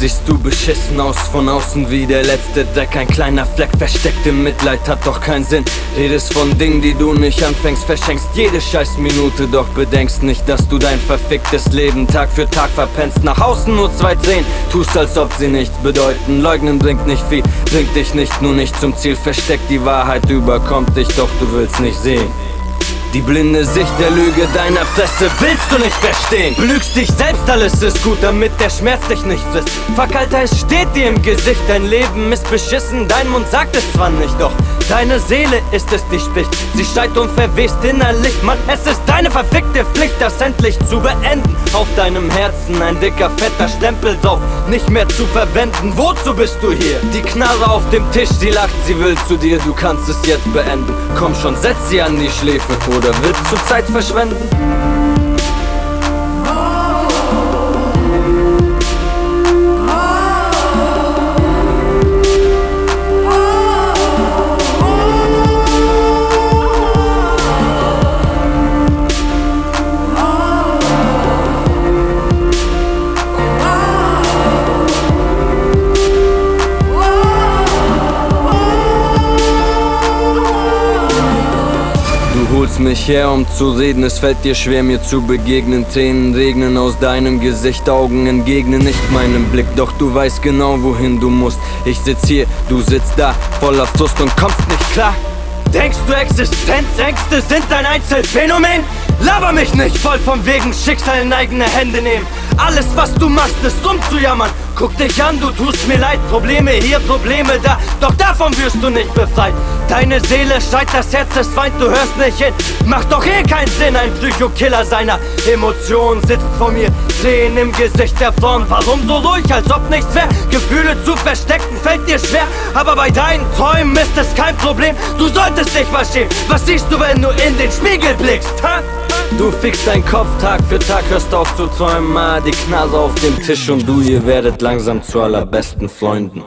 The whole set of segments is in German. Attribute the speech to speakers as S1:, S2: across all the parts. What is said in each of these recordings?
S1: siehst du beschissen aus, von außen wie der letzte Dreck. Ein kleiner Fleck, versteckte Mitleid hat doch keinen Sinn. Redest von Dingen, die du nicht anfängst, verschenkst jede scheiß Minute, doch bedenkst nicht, dass du dein verficktes Leben Tag für Tag verpennst. Nach außen nur 2 Zehen, tust als ob sie nichts bedeuten. Leugnen bringt nicht viel, bringt dich nicht, nur nicht zum Ziel. Versteckt die Wahrheit, überkommt dich, doch du willst nicht sehen. Die blinde Sicht der Lüge deiner Fresse willst du nicht verstehen. Belügst dich selbst, alles ist gut, damit der Schmerz dich nicht frisst. Fuck, Alter, es steht dir im Gesicht, dein Leben ist beschissen. Dein Mund sagt es zwar nicht, doch deine Seele ist es, die spricht. Sie schreit und verwest innerlich, Mann, es ist deine verfickte Pflicht, das endlich zu beenden. Auf deinem Herzen ein dicker, fetter Stempel drauf, nicht mehr zu verwenden. Wozu bist du hier? Die Knarre auf dem Tisch, sie lacht, sie will zu dir, du kannst es jetzt beenden. Komm schon, setz sie an die Schläfe, oder willst du Zeit verschwenden? Du holst mich her, um zu reden, es fällt dir schwer, mir zu begegnen. Tränen regnen aus deinem Gesicht, Augen entgegnen nicht meinem Blick. Doch du weißt genau, wohin du musst. Ich sitz hier, du sitzt da, voller Frust und kommst nicht klar. Denkst du, Existenzängste sind ein Einzelfänomen? Laber mich nicht voll vom wegen Schicksal in eigene Hände nehmen. Alles, was du machst, ist rumzujammern. Guck dich an, du tust mir leid. Probleme hier, Probleme da, doch davon wirst du nicht befreit. Deine Seele schreit, das Herz ist weint, du hörst nicht hin. Macht doch eh keinen Sinn, ein Psychokiller seiner Emotionen sitzt vor mir, Tränen im Gesicht der Frauen. Warum so ruhig, als ob nichts wär? Gefühle zu verstecken fällt dir schwer, aber bei deinen Träumen ist es kein Problem. Du solltest dich was schämen. Was siehst du, wenn du in den Spiegel blickst, ha? Du fickst deinen Kopf Tag für Tag, hörst auf zu träumen. Die Knarre auf dem Tisch und du, ihr werdet langsam zu allerbesten Freunden.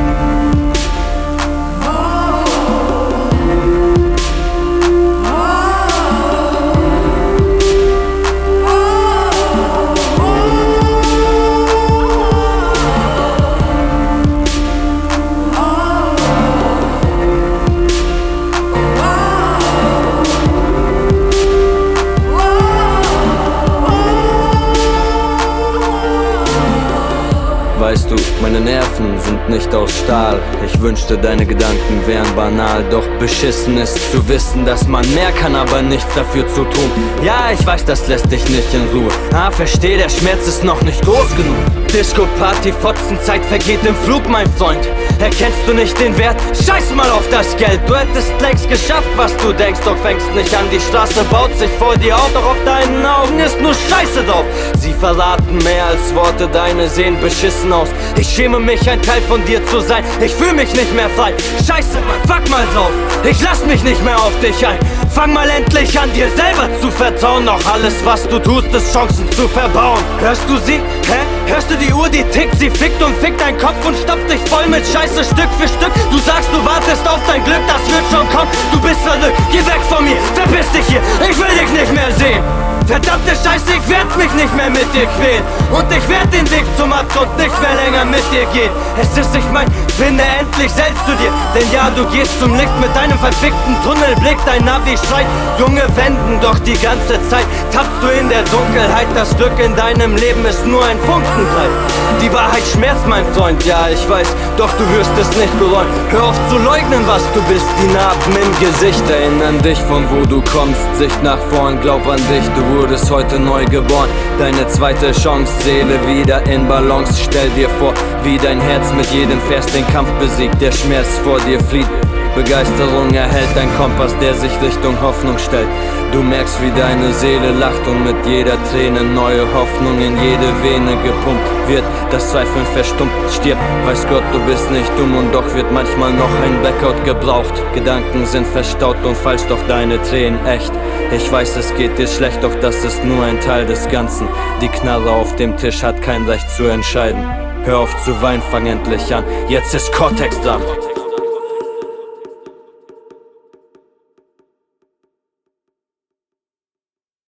S1: Weißt du, meine Nerven sind nicht aus Stahl. Ich wünschte, deine Gedanken wären banal. Doch beschissen ist zu wissen, dass man mehr kann, aber nichts dafür zu tun. Ja, ich weiß, das lässt dich nicht in Ruhe. Versteh, der Schmerz ist noch nicht groß genug. Disco, Party, Fotzenzeit vergeht im Flug, mein Freund. Erkennst du nicht den Wert? Scheiß mal auf das Geld. Du hättest längst geschafft, was du denkst, doch fängst nicht an. Die Straße baut sich vor dir auf, doch auf deinen Augen ist nur Scheiße drauf. Sie verraten mehr als Worte, deine sehen beschissen aus. Ich schäme mich, ein Teil von dir zu sein. Ich fühl mich nicht mehr frei. Scheiße, Mann, fuck mal drauf. Ich lass mich nicht mehr auf dich ein. Fang mal endlich an, dir selber zu vertrauen. Doch alles, was du tust, ist Chancen zu verbauen. Hörst du sie? Hä? Hörst du die Uhr, die tickt? Sie fickt und fickt deinen Kopf und stopft dich voll mit Scheiße Stück für Stück. Du sagst, du wartest auf dein Glück, das wird schon kommen. Du bist verrückt, geh weg von mir, verpiss dich hier. Ich will dich nicht mehr sehen. Verdammte Scheiße, ich werd mich nicht mehr mit dir quälen. Und ich werd den Weg zum Abgrund nicht mehr länger mit dir gehen. Es ist nicht mein, finde endlich selbst zu dir. Denn ja, du gehst zum Licht mit deinem verfickten Tunnelblick. Dein Navi schreit, Junge, wenden, doch die ganze Zeit tappst du in der Dunkelheit. Das Glück in deinem Leben ist nur ein Funkenbreit. Die Wahrheit schmerzt, mein Freund, ja, ich weiß, doch du wirst es nicht bereuen. Hör auf zu leugnen, was du bist. Die Narben im Gesicht erinnern dich, von wo du kommst. Sicht nach vorn, glaub an dich, du wurdest heute neu geboren. Deine zweite Chance, Seele wieder in Balance. Stell dir vor, wie dein Herz mit jedem Vers den Kampf besiegt. Der Schmerz vor dir flieht, Begeisterung erhält dein Kompass, der sich Richtung Hoffnung stellt. Du merkst, wie deine Seele lacht und mit jeder Träne neue Hoffnung in jede Vene gepumpt wird. Das Zweifeln verstummt, stirbt, weiß Gott, du bist nicht dumm und doch wird manchmal noch ein Blackout gebraucht. Gedanken sind verstaut und falsch, doch deine Tränen echt. Ich weiß, es geht dir schlecht, doch das ist nur ein Teil des Ganzen. Die Knarre auf dem Tisch hat kein Recht zu entscheiden. Hör auf zu weinen, fang endlich an, jetzt ist Cortex dran.